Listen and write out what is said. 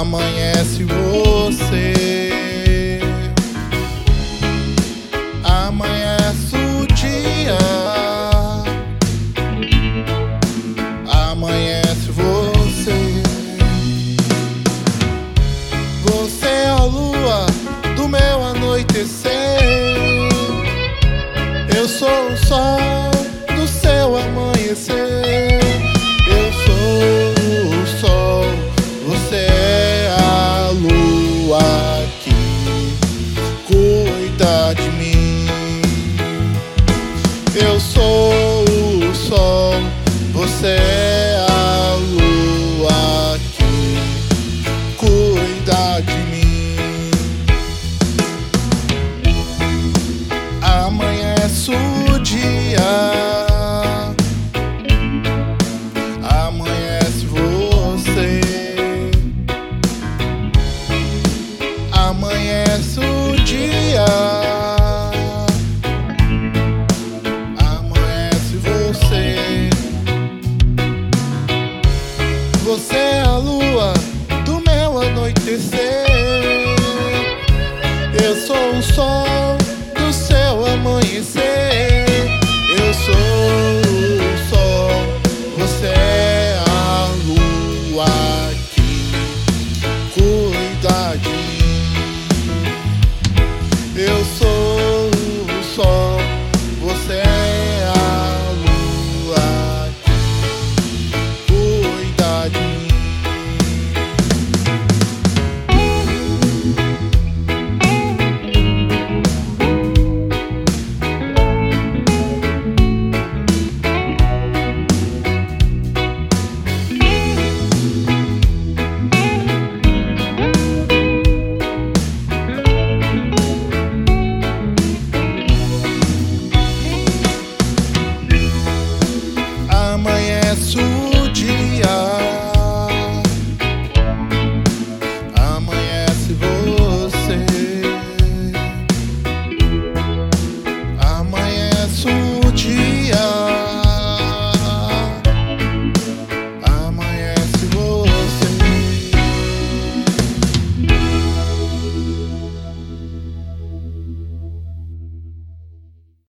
amanhece você, amanhece o dia, amanhece você. Você é a lua do meu anoitecer, eu sou o sol do seu amanhecer. Eu sou o sol, você é a lua que cuida de mim. Eu sou o sol, você é a lua que cuida de mim.